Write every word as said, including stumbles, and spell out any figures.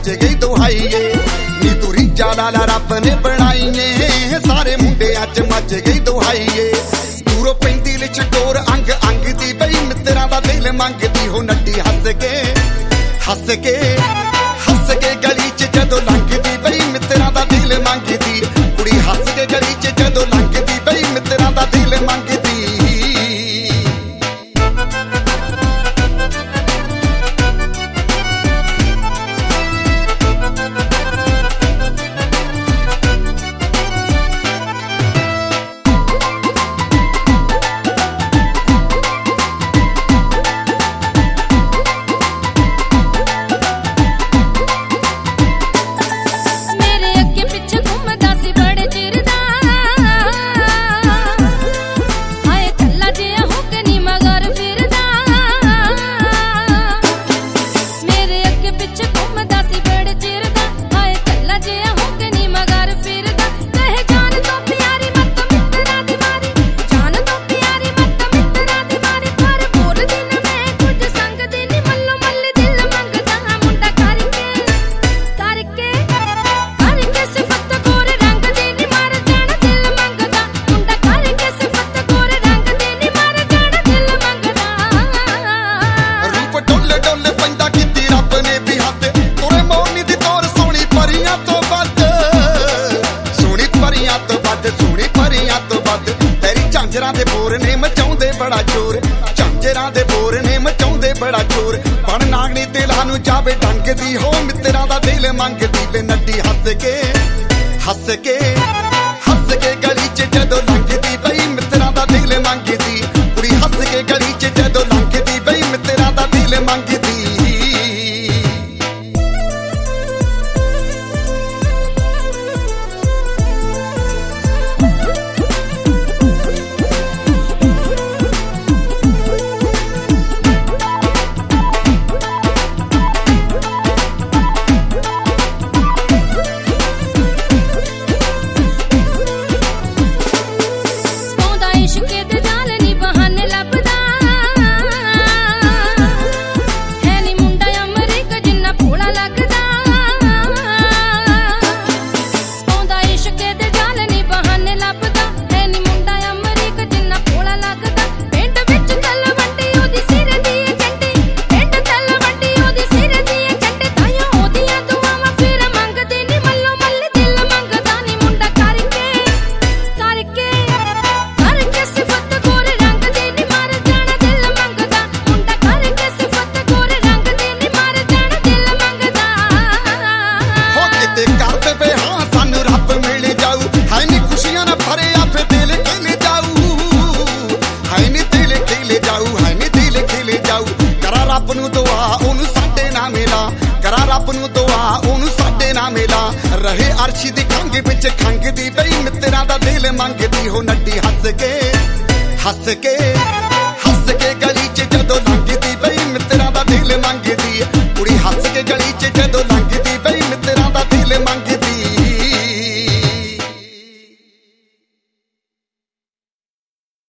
much गई दुहाईए नी तू Reeza लाला रब ने बनाईए सारे मुंडियां च मच गई दुहाईए दूरों पैंदी लिच टोर अंग अंग दी बई मित्तरां दा दिल मंगदी हो नड्डी हस के हस के हस के गली च जदों लंघदी बई मित्तरां दा दिल मंगदी कुड़ी हस के गली च जदों लंघदी बई मित्तरां दा दिल मंगदी झांजरां दे बोर ने मचाउंदे बड़ा चोर झांजरां दे बोर ने मचाउंदे बड़ा चोर पण नागनी दिलां नूं जावे ढंगदी हो मित्तरां दा दिल मंगदी वे नड्डी हस के हस के हस के गली च जदों लंघदी बई मित्तरां दा दिल मंगदी कुड़ी हस के गली च जदों लंघदी बई मित्तरां दा दिल मंगदी रब नूं दुआ ओनू साडे ना मिला करा रब नूं दुआ ओनू साडे ना मिला रहे अर्श दी खंग विच खंग दी बई मित्तरां दा दिल मंगदी हो नड्डी हस के हस के हस के गली च जदों लंघदी बई मित्तरां दा दिल मंगदी कुड़ी हस के गली च जदों लंघ